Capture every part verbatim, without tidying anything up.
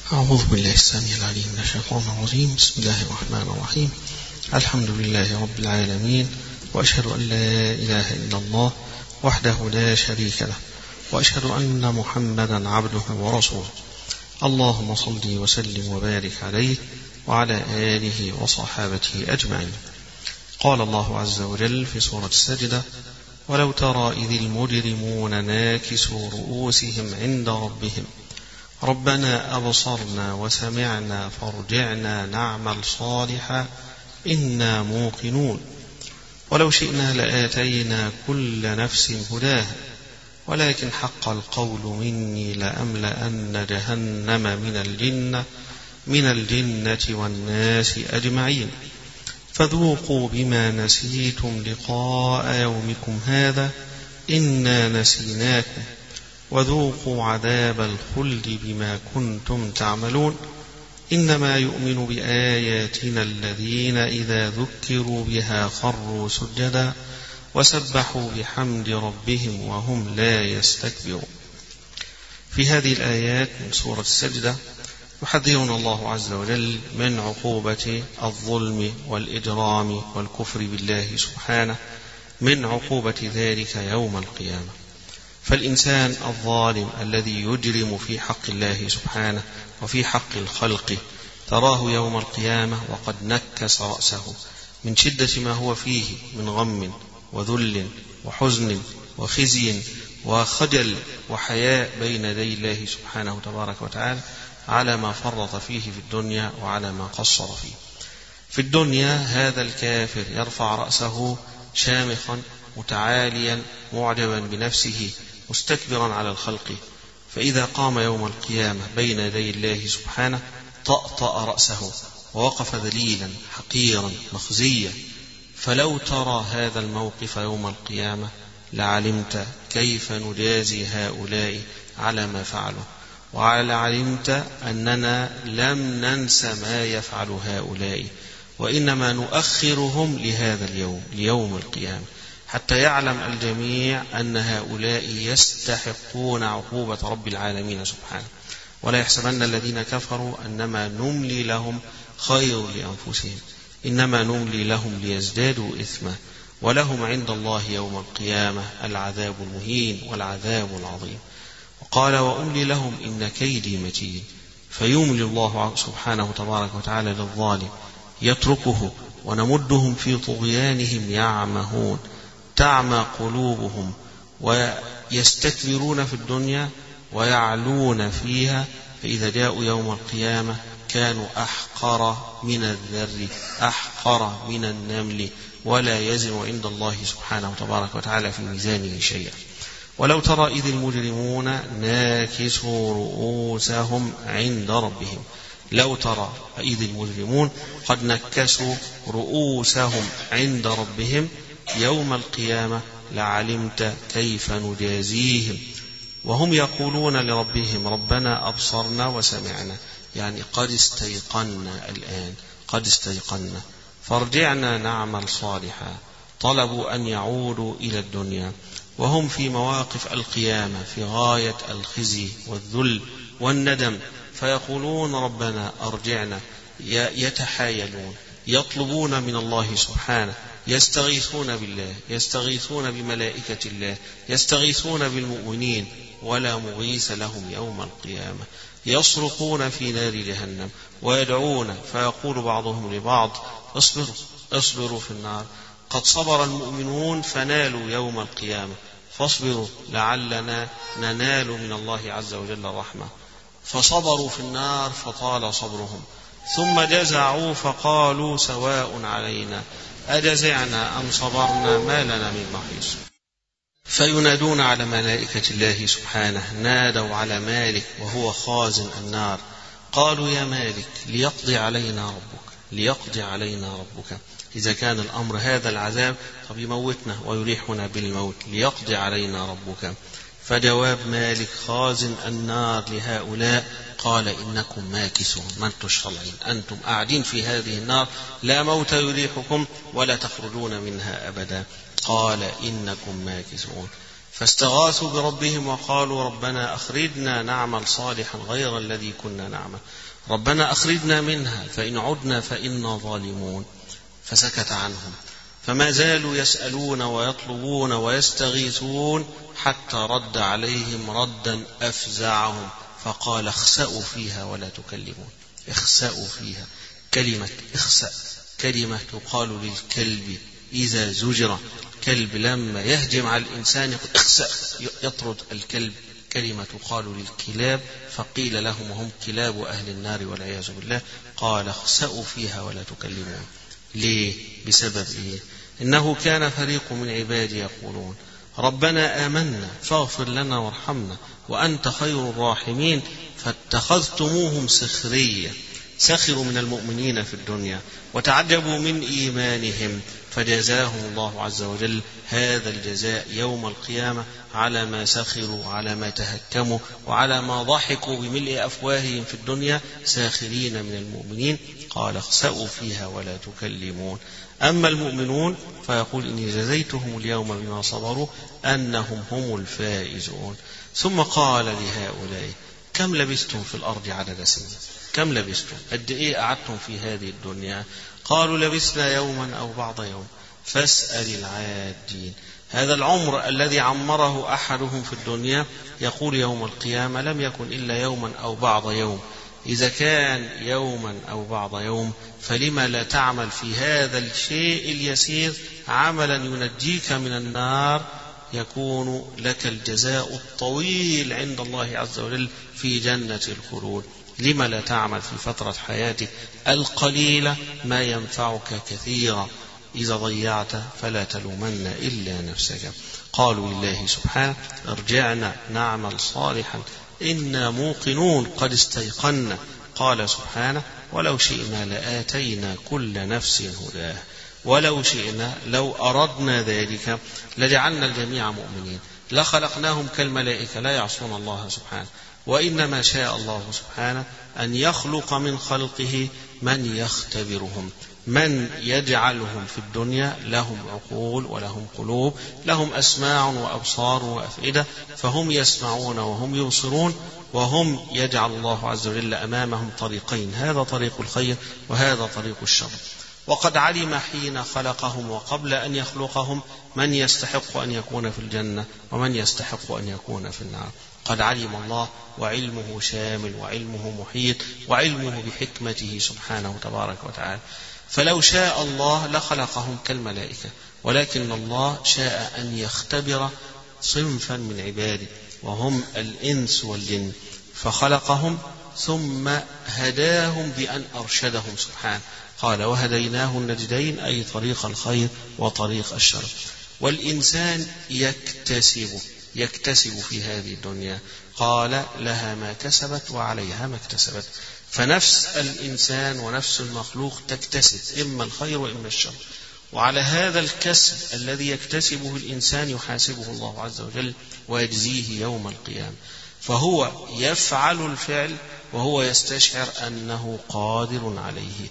أعوذ بالله السميع العليم من الشيطان الرجيم. بسم الله الرحمن الرحيم. الحمد لله رب العالمين، وأشهد أن لا إله إلا الله وحده لا شريك له، وأشهد أن محمدا عبده ورسوله. اللهم صل وسلم وبارك عليه وعلى آله وصحابته أجمعين. قال الله عز وجل في سورة السجدة: ولو ترى إذ المجرمون ناكسوا رؤوسهم عند ربهم ربنا أبصرنا وسمعنا فارجعنا نعمل صالحا إنا موقنون ولو شئنا لآتينا كل نفس هداها ولكن حق القول مني لأملأن جهنم من الجنة من الجنة والناس أجمعين فذوقوا بما نسيتم لقاء يومكم هذا إنا نسيناكم وذوقوا عذاب الخلد بما كنتم تعملون إنما يؤمن بآياتنا الذين إذا ذكروا بها خروا سجدا وسبحوا بحمد ربهم وهم لا يستكبرون. في هذه الآيات من سورة السجدة يحذرنا الله عز وجل من عقوبة الظلم والإجرام والكفر بالله سبحانه، من عقوبة ذلك يوم القيامة. فالإنسان الظالم الذي يجرم في حق الله سبحانه وفي حق الخلق تراه يوم القيامة وقد نكس رأسه من شدة ما هو فيه من غم وذل وحزن وخزي وخجل وحياء بين يدي الله سبحانه تبارك وتعالى على ما فرط فيه في الدنيا وعلى ما قصر فيه. في الدنيا هذا الكافر يرفع رأسه شامخا متعاليا معجبا بنفسه مستكبرا على الخلق، فإذا قام يوم القيامة بين يدي الله سبحانه طأطأ رأسه ووقف ذليلا حقيرا مخزيا. فلو ترى هذا الموقف يوم القيامة لعلمت كيف نجازي هؤلاء على ما فعلوا، ولعلمت أننا لم ننس ما يفعل هؤلاء، وإنما نؤخرهم لهذا اليوم ليوم القيامة حتى يعلم الجميع أن هؤلاء يستحقون عقوبة رب العالمين سبحانه. ولا يحسبن الذين كفروا أنما نملي لهم خير لأنفسهم إنما نملي لهم ليزدادوا إثما ولهم عند الله يوم القيامة العذاب المهين والعذاب العظيم. وقال: وأملي لهم إن كيدي متين. فيملي الله سبحانه تبارك وتعالى للظالم يتركه ونمدهم في طغيانهم يعمهون تعمى قلوبهم ويستكبرون في الدنيا ويعلون فيها، فإذا جاءوا يوم القيامة كانوا أحقر من الذر أحقر من النمل ولا يزن عند الله سبحانه تبارك وتعالى في ميزانه شيئا. ولو ترى إذ المجرمون ناكسوا رؤوسهم عند ربهم لو ترى إذ المجرمون قد نكسوا رؤوسهم عند ربهم يوم القيامة لعلمت كيف نجازيهم وهم يقولون لربهم ربنا أبصرنا وسمعنا، يعني قد استيقنا الآن قد استيقنا فارجعنا نعمل صالحا. طلبوا أن يعودوا إلى الدنيا وهم في مواقف القيامة في غاية الخزي والذل والندم، فيقولون ربنا أرجعنا، يتحايلون يطلبون من الله سبحانه، يستغيثون بالله يستغيثون بملائكة الله يستغيثون بالمؤمنين ولا مغيث لهم يوم القيامة. يصرخون في نار جهنم ويدعون فيقول بعضهم لبعض اصبروا اصبروا في النار قد صبر المؤمنون فنالوا يوم القيامة فاصبروا لعلنا ننال من الله عز وجل الرحمة. فصبروا في النار فطال صبرهم ثم جزعوا فقالوا سواء علينا أجزعنا أم صبرنا ما لنا من محيص. فينادون على ملائكة الله سبحانه نادوا على مالك وهو خازن النار قالوا يا مالك ليقضي علينا ربك ليقضي علينا ربك. إذا كان الأمر هذا العذاب طب يموتنا ويريحنا بالموت ليقضي علينا ربك. فجواب مالك خازن النار لهؤلاء قال إنكم ماكثون، ما انتم طالعين، أنتم قاعدين في هذه النار لا موت يريحكم ولا تخرجون منها أبدا. قال إنكم ماكثون. فاستغاثوا بربهم وقالوا ربنا أخرجنا نعمل صالحا غير الذي كنا نعمل ربنا أخرجنا منها فإن عدنا فإنا ظالمون فسكت عنهم فما زالوا يسألون ويطلبون ويستغيثون حتى رد عليهم ردا أفزعهم فقال اخسأوا فيها ولا تكلمون. اخسأوا فيها، كلمة اخسأ كلمة تقال للكلب إذا زجر، كلب لما يهجم على الإنسان يقول اخسأ يطرد الكلب، كلمة تقال للكلاب فقيل لهم وهم كلاب أهل النار والعياذ بالله قال اخسأوا فيها ولا تكلمون. ليه؟ بسبب إيه؟ إنه كان فريق من عبادي يقولون ربنا آمنا فاغفر لنا وارحمنا وأنت خير الراحمين فاتخذتموهم سخريا، سخروا من المؤمنين في الدنيا وتعجبوا من إيمانهم فجزاهم الله عز وجل هذا الجزاء يوم القيامة على ما سخروا وعلى ما تهكموا وعلى ما ضحكوا بملء أفواههم في الدنيا ساخرين من المؤمنين. قال اخسأوا فيها ولا تكلمون. أما المؤمنون فيقول إني جزيتهم اليوم بما صبروا أنهم هم الفائزون. ثم قال لهؤلاء كم لبثتم في الأرض عدد سنين؟ كم لبثتم؟ قد إيه قعدتم في هذه الدنيا؟ قالوا لبثنا يوما أو بعض يوم فاسأل العادين. هذا العمر الذي عمره أحدهم في الدنيا يقول يوم القيامة لم يكن إلا يوما أو بعض يوم. إذا كان يوما أو بعض يوم فلما لا تعمل في هذا الشيء اليسير عملا ينجيك من النار يكون لك الجزاء الطويل عند الله عز وجل في جنة الخلود. لما لا تعمل في فترة حياتك القليلة ما ينفعك كثيرا؟ إذا ضيعت فلا تلومن إلا نفسك. قالوا لله سبحانه ارجعنا نعمل صالحا إنا موقنون قد استيقنا. قال سبحانه ولو شئنا لآتينا كل نفس هداها ولو شئنا لو أردنا ذلك لجعلنا الجميع مؤمنين لخلقناهم كالملائكة لا يعصون الله سبحانه. وإنما شاء الله سبحانه أن يخلق من خلقه من يختبرهم، من يجعلهم في الدنيا لهم عقول ولهم قلوب، لهم أسماع وأبصار وأفئدة، فهم يسمعون وهم يبصرون، وهم يجعل الله عز وجل أمامهم طريقين، هذا طريق الخير وهذا طريق الشر. وقد علم حين خلقهم وقبل أن يخلقهم من يستحق أن يكون في الجنة ومن يستحق أن يكون في النار. قد علم الله وعلمه شامل وعلمه محيط وعلمه بحكمته سبحانه تبارك وتعالى. فلو شاء الله لخلقهم كالملائكة، ولكن الله شاء أن يختبر صنفا من عباده وهم الإنس والجن، فخلقهم ثم هداهم بأن أرشدهم سبحانه. قال وهديناه النجدين أي طريق الخير وطريق الشر. والإنسان يكتسب يكتسب في هذه الدنيا، قال لها ما كسبت وعليها ما اكتسبت. فنفس الإنسان ونفس المخلوق تكتسب إما الخير وإما الشر، وعلى هذا الكسب الذي يكتسبه الإنسان يحاسبه الله عز وجل ويجزيه يوم القيامة. فهو يفعل الفعل وهو يستشعر أنه قادر عليه.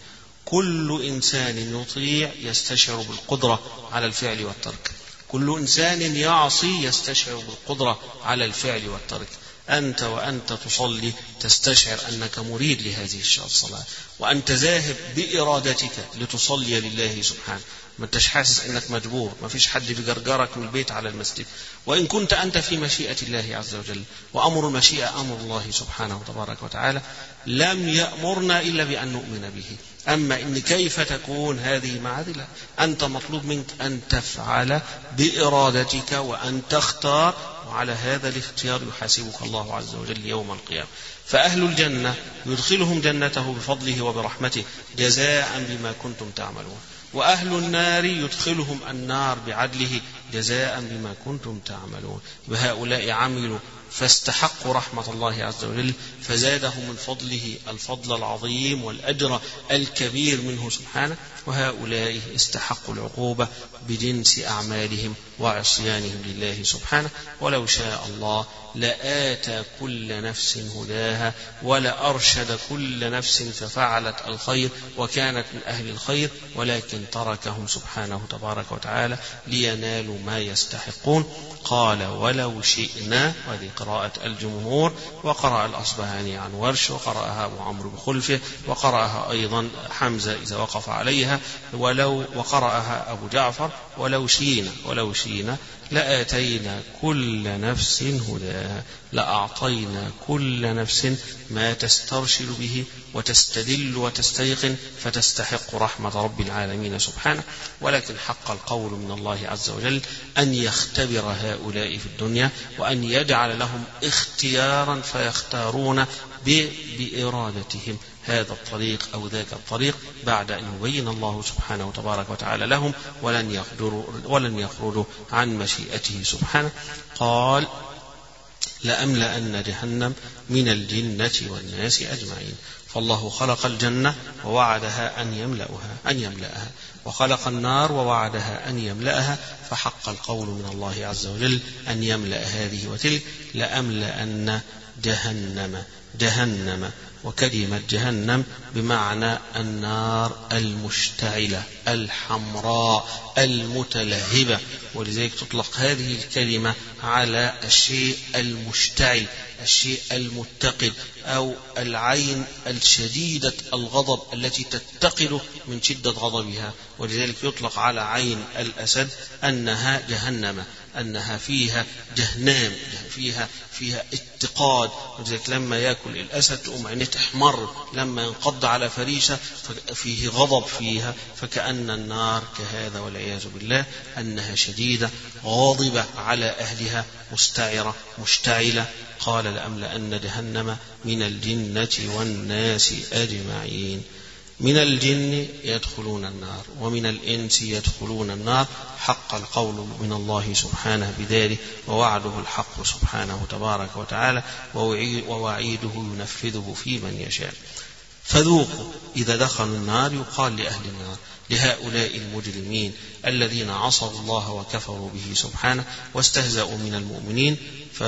كل إنسان يطيع يستشعر بالقدرة على الفعل والترك، كل إنسان يعصي يستشعر بالقدرة على الفعل والترك. أنت وأنت تصلي تستشعر أنك مريد لهذه الصلاة، وأنت ذاهب بإرادتك لتصلي لله سبحانه، ما انتش حاسس أنك مجبور، ما فيش حد بيجرجرك من البيت على المسجد، وإن كنت أنت في مشيئة الله عز وجل، وأمر المشيئة أمر الله سبحانه تبارك وتعالى، لم يأمرنا إلا بأن نؤمن به. أما إن كيف تكون هذه معادلة، أنت مطلوب منك أن تفعل بإرادتك وأن تختار، وعلى هذا الاختيار يحاسبك الله عز وجل يوم القيامة. فأهل الجنة يدخلهم جنته بفضله وبرحمته جزاء بما كنتم تعملون، وأهل النار يدخلهم النار بعدله جزاء بما كنتم تعملون. وهؤلاء عملوا فاستحقوا رحمة الله عز وجل فزادهم من فضله الفضل العظيم والأجر الكبير منه سبحانه، وهؤلاء استحقوا العقوبة بجنس أعمالهم وعصيانهم لله سبحانه. ولو شاء الله لآتى كل نفس هداها ولأرشد كل نفس ففعلت الخير وكانت من أهل الخير، ولكن تركهم سبحانه تبارك وتعالى لينالوا ما يستحقون. قال ولو شئنا، وهذه قراءة الجمهور، وقرأ الأصبهاني عن ورش، وقرأها أبو عمرو بخلفه، وقرأها أيضا حمزة إذا وقف عليها، ولو وقرأها أبو جعفر ولو شئنا ولو شئنا لآتينا كل نفس هداها، لأعطينا كل نفس ما تسترشد به وتستدل وتستيقن فتستحق رحمة رب العالمين سبحانه. ولكن حق القول من الله عز وجل أن يختبر هؤلاء في الدنيا وأن يجعل لهم اختيارا فيختارون بإرادتهم هذا الطريق أو ذاك الطريق بعد أن يبين الله سبحانه وتبارك وتعالى لهم ولن يخرجوا ولن يخرجوا عن مشيئته سبحانه. قال لأملأن جهنم من الجنة والناس أجمعين. فالله خلق الجنة ووعدها أن يملأها أن يملأها وخلق النار ووعدها أن يملأها، فحق القول من الله عز وجل أن يملأ هذه وتلك. لأملأن جهنم جهنم وكلمة جهنم بمعنى النار المشتعلة الحمراء المتلهبة، ولذلك تطلق هذه الكلمة على الشيء المشتعل، الشيء المتقد، أو العين الشديدة الغضب التي تتقد من شدة غضبها، ولذلك يطلق على عين الأسد أنها جهنم، أنها فيها جهنام، فيها فيها اتقاد. ولذلك لما يأكل الأسد تقوم عينه تحمر، لما ينقض على فريسة فيه غضب فيها، فكأن النار كهذا والعياذ بالله، أنها شديدة غاضبة على أهلها مستعرة مشتعلة. قال لأملأن جهنم من الجنة والناس أجمعين. من الجن يدخلون النار ومن الإنس يدخلون النار، حق القول من الله سبحانه بذلك، ووعده الحق سبحانه تبارك وتعالى، ووعيده ينفذه في من يشاء. فذوقوا إذا دخلوا النار يقال لأهل النار، لهؤلاء المجرمين الذين عصوا الله وكفروا به سبحانه واستهزأوا من المؤمنين،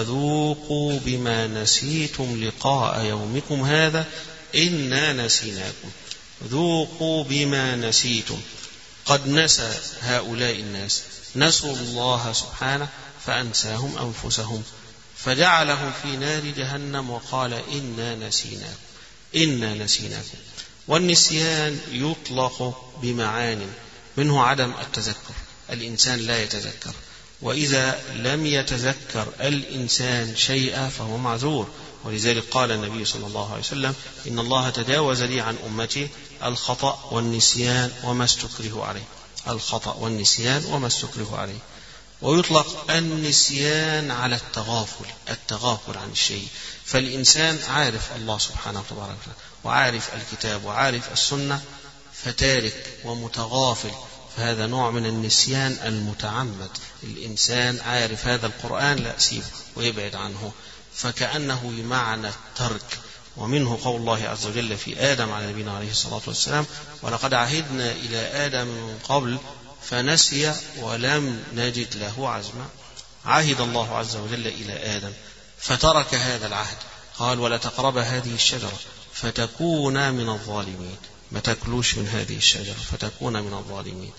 فذوقوا بما نسيتم لقاء يومكم هذا إنا نسيناكم. ذوقوا بما نسيتم. قد نسى هؤلاء الناس، نسوا الله سبحانه فأنساهم أنفسهم فجعلهم في نار جهنم وقال إنا نسيناكم إنا نسيناكم. والنسيان يطلق بمعان، منه عدم التذكر، الإنسان لا يتذكر، وإذا لم يتذكر الإنسان شيئا فهو معذور. ولذلك قال النبي صلى الله عليه وسلم إن الله تجاوز لي عن أمتي الخطأ والنسيان وما استكره عليه، الخطأ والنسيان وما استكره عليه. ويطلق النسيان على التغافل، التغافل عن الشيء، فالإنسان عارف الله سبحانه وتعالى وعارف الكتاب وعارف السنة فتارك ومتغافل، فهذا نوع من النسيان المتعمد. الإنسان عارف هذا القرآن لا سيبه ويبعد عنه، فكأنه بمعنى الترك. ومنه قول الله عز وجل في آدم على نبينا عليه الصلاة والسلام ولقد عهدنا إلى آدم من قبل فنسي ولم نجد له عزما. عهد الله عز وجل إلى آدم فترك هذا العهد، قال ولا تقرب هذه الشجرة فتكون من الظالمين، ما تاكلوش من هذه الشجرة فتكون من الظالمين.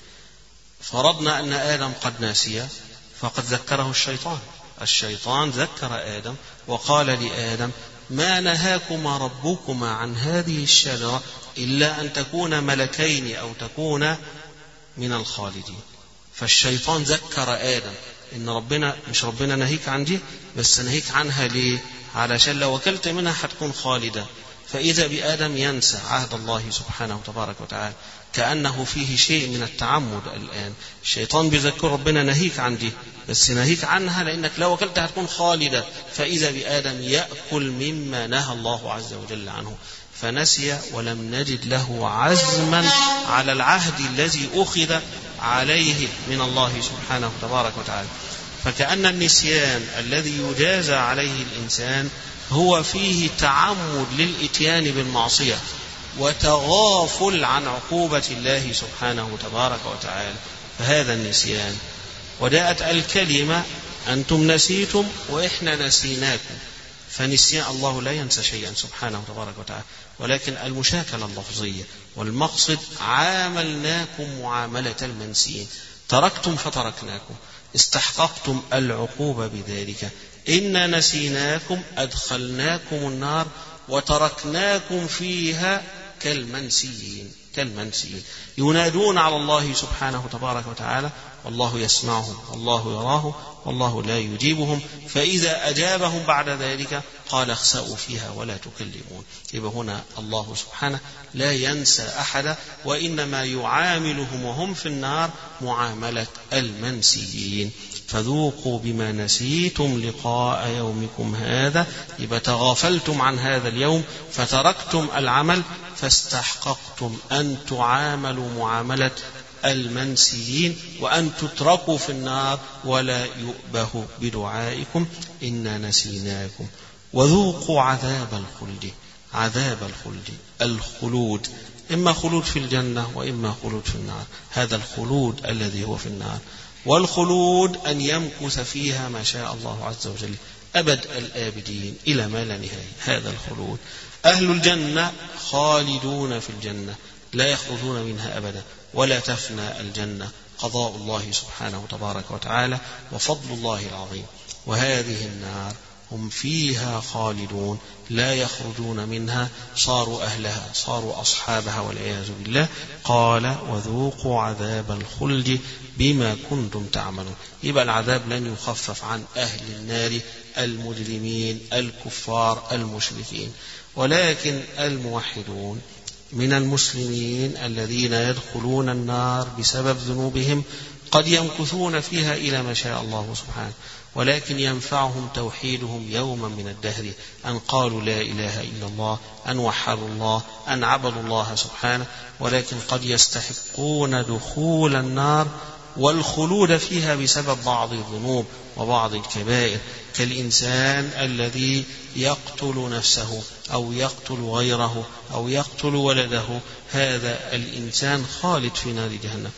فرضنا أن آدم قد ناسي فقد ذكره الشيطان، الشيطان ذكر آدم وقال لآدم ما نهاكما ربكما عن هذه الشجرة إلا أن تكون ملكين أو تكون من الخالدين. فالشيطان ذكر آدم إن ربنا مش ربنا نهيك عن دي، بس نهيك عنها ليه؟ علشان لو أكلت منها هتكون خالدة. فإذا بآدم ينسى عهد الله سبحانه وتبارك وتعالى، كأنه فيه شيء من التعمد. الآن الشيطان بيذكر ربنا نهيك عن دي، بس نهيك عنها لأنك لو أكلت هتكون خالدة. فإذا بآدم يأكل مما نهى الله عز وجل عنه، فنسي ولم نجد له عزما على العهد الذي أخذ عليه من الله سبحانه وتبارك وتعالى. فكأن النسيان الذي يجازى عليه الإنسان هو فيه تعمد للإتيان بالمعصية وتغافل عن عقوبة الله سبحانه تبارك وتعالى، فهذا النسيان. وجاءت الكلمة أنتم نسيتم وإحنا نسيناكم، فنسيان الله لا ينسى شيئا سبحانه تبارك وتعالى، ولكن المشاكلة اللفظية، والمقصد عاملناكم معاملة المنسيين، تركتم فتركناكم، استحققتم العقوبة بذلك. إنا نسيناكم أدخلناكم النار وتركناكم فيها كالمنسيين كالمنسيين ينادون على الله سبحانه تبارك وتعالى والله يسمعهم والله يراهم والله لا يجيبهم، فإذا أجابهم بعد ذلك قال اخسأوا فيها ولا تكلمون. يبقى هنا الله سبحانه لا ينسى أحدا، وإنما يعاملهم وهم في النار معاملة المنسيين. فذوقوا بما نسيتم لقاء يومكم هذا، يبقى تغافلتم عن هذا اليوم فتركتم العمل فاستحققتم أن تعاملوا معاملة المنسيين وأن تتركوا في النار ولا يؤبه بدعائكم إنا نسيناكم. وذوقوا عذاب الخلد، عذاب الخلد الخلود، إما خلود في الجنة وإما خلود في النار، هذا الخلود الذي هو في النار. والخلود أن يمكث فيها ما شاء الله عز وجل أبد الآبدين إلى ما لا نهاية، هذا الخلود. أهل الجنة خالدون في الجنة لا يخرجون منها أبدا، ولا تفنى الجنة، قضاء الله سبحانه تبارك وتعالى وفضل الله العظيم. وهذه النار هم فيها خالدون لا يخرجون منها، صاروا أهلها، صاروا أصحابها والعياذ بالله. قال وذوقوا عذاب الخلد بما كنتم تعملون. يبقى العذاب لن يخفف عن أهل النار المجرمين الكفار المشركين، ولكن الموحدون من المسلمين الذين يدخلون النار بسبب ذنوبهم قد يمكثون فيها إلى ما شاء الله سبحانه، ولكن ينفعهم توحيدهم يوما من الدهر، أن قالوا لا إله إلا الله، أن وحدوا الله، أن عبدوا الله سبحانه. ولكن قد يستحقون دخول النار والخلود فيها بسبب بعض الذنوب وبعض الكبائر، كالإنسان الذي يقتل نفسه أو يقتل غيره أو يقتل ولده، هذا الإنسان خالد في نار جهنم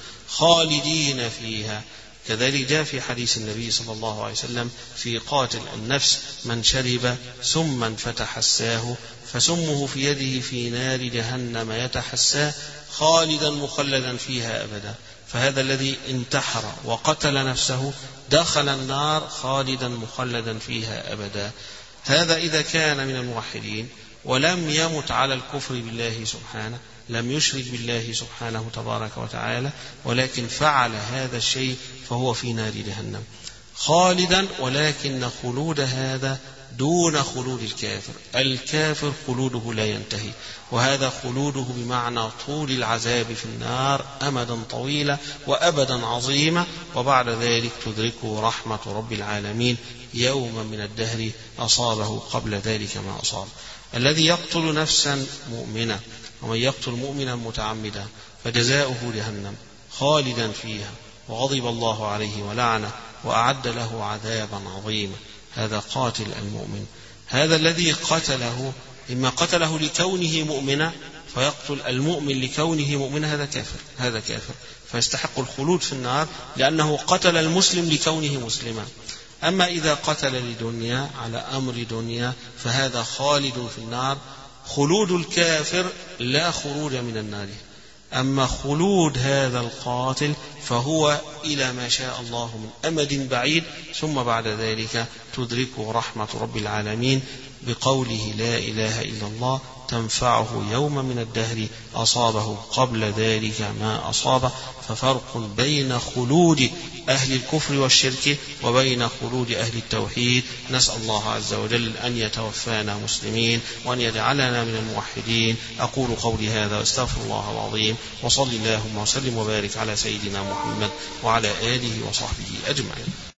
خالدين فيها. كذلك جاء في حديث النبي صلى الله عليه وسلم في قاتل النفس من شرب سما فتحساه فسمه في يده في نار جهنم يتحساه خالدا مخلدا فيها أبدا. فهذا الذي انتحر وقتل نفسه دخل النار خالدا مخلدا فيها أبدا. هذا إذا كان من الموحدين ولم يمت على الكفر بالله سبحانه، لم يشرك بالله سبحانه تبارك وتعالى، ولكن فعل هذا الشيء فهو في نار جهنم خالدا. ولكن خلود هذا دون خلود الكافر، الكافر خلوده لا ينتهي، وهذا خلوده بمعنى طول العذاب في النار أمدا طويلا وأبدا عظيما، وبعد ذلك تدركه رحمة رب العالمين يوما من الدهر أصابه قبل ذلك ما أصاب. الذي يقتل نفسا مؤمنة ومن يقتل مؤمنا متعمدا فجزاؤه جهنم خالدا فيها وغضب الله عليه ولعنه وأعد له عذابا عظيما، هذا قاتل المؤمن. هذا الذي قتله إما قتله لكونه مؤمنا فيقتل المؤمن لكونه مؤمنا، هذا كافر، هذا كافر فيستحق الخلود في النار لأنه قتل المسلم لكونه مسلما. أما إذا قتل لدنيا على أمر دنيا فهذا خالد في النار. خلود الكافر لا خروج من النار، أما خلود هذا القاتل فهو إلى ما شاء الله من أمد بعيد، ثم بعد ذلك تدركه رحمة رب العالمين بقوله لا إله إلا الله تنفعه يوم من الدهر أصابه قبل ذلك ما أصابه. ففرق بين خلود أهل الكفر والشرك وبين خلود أهل التوحيد. نسأل الله عز وجل أن يتوفانا مسلمين وأن يجعلنا من الموحدين. أقول قولي هذا واستغفر الله العظيم، وصل اللهم وسلم وبارك على سيدنا محمد وعلى آله وصحبه أجمعين.